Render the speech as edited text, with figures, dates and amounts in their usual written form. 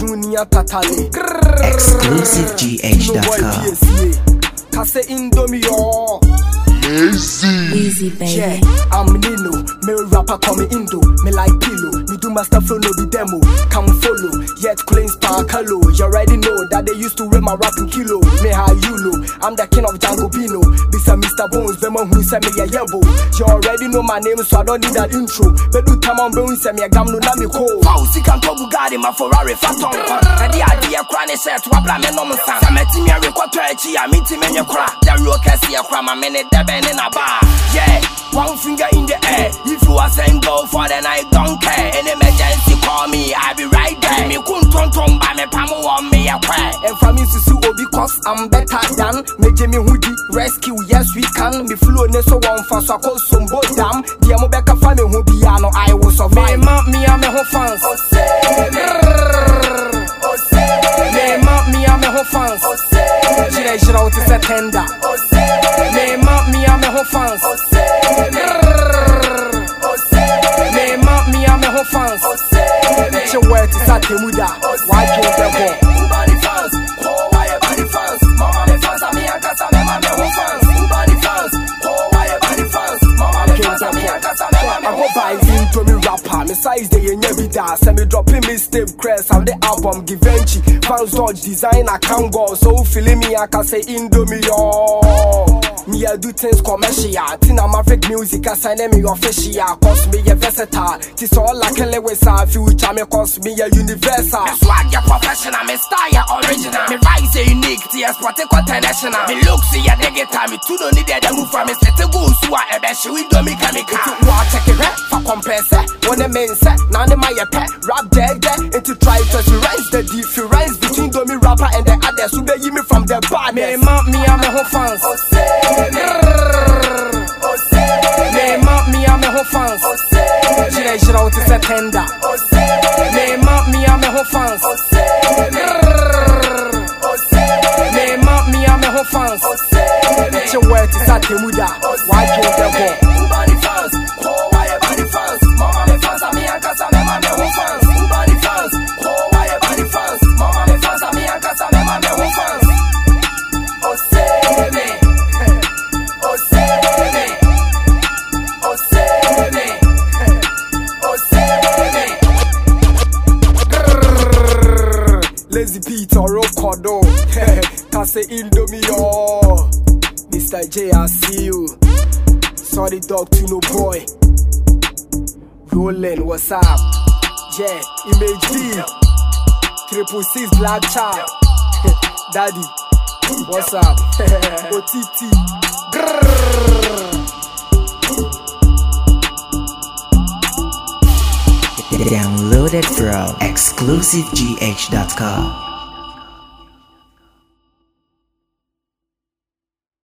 Junior Tatale. ExclusiveGH.com. Kase Indomie yo. Easy baby. Yeah, I'm Nino, me rapper call me Indo. Me like pillow, me do master flow no be demo. Come follow, yet clean star color. You already know that they used to wear my rapping kilo. Me how you low, I'm the king of Django Pino. This a Mr. Bones, Bema who send me a yebo. You already know my name, so I don't need that intro. But do time on Bones send me a gam no nami ko. Fauci can talk Bugatti, my Ferrari Phantom. And the idea cranny set to a plan and no man. I'm a team, I record to a chia, meeting in your crack. The rook can see a crime, a minute, the band in a bar. Yeah, one finger in the air. If you are saying go for the night, don't care. An emergency call me, I'll be right there. Me couldn't turn by me, Pamo on me a cry. And for me to sue because I'm better than me Jimmy Hoodie rescue. Yes, we can. Me flew so one for so close some boat dam. The Amobeka family who be ano I will survive. Me I'm a whole fans. Me I'm a whole fans. Jira out is a tender. Me I'm a whole fans. Me I'm a whole fans. It's your word to start the muda. Why can't the ball? Body fans, oh why your body fans? Mama me fans, me and Kasa me my whole fans. Body fans, oh why your body fans? Mama me fans, me and Kasa me my whole fans. I go buy into me rapper, me size they in every day. Send me dropping me step crest of the album Givenchy. Fans dodge design I can't go, so feeling me I can say Indomie yo. Me I do things commercial. Tina Maverick music I sign me official. Cause me a versatile. Tis all like a Lewisa future me cause me a universal. Me swag ya professional, me style original. Me rise unique, TS Protect International. Me look see ya digital, me too don't need a move from me set to go so I bet she will do me kamika. What take it for compress when the men say now the my pet rap dead into try to rise the difference between the rapper and the others who be me from the bar. Me I'm a whole fans. Me I'm a whole fans. Jira out is a tender. Me I'm a whole fans. Me I'm a whole fans. It's your word to start the muda. Why can't the ball? Body fans, oh why your body fans? Mama me fans, me and Kasa me my whole fans. Body fans, oh why your body fans? Mama me fans, me and Kasa me my whole fans. Oh say me. Lazy Peter Rokodo, Kase Indomie yo. Mr. J, I see you. Sorry dog to no boy. Rollin', what's up? Yeah, Image B 666 Black Child. Daddy, what's up? OTT. Download it from ExclusiveGH.com.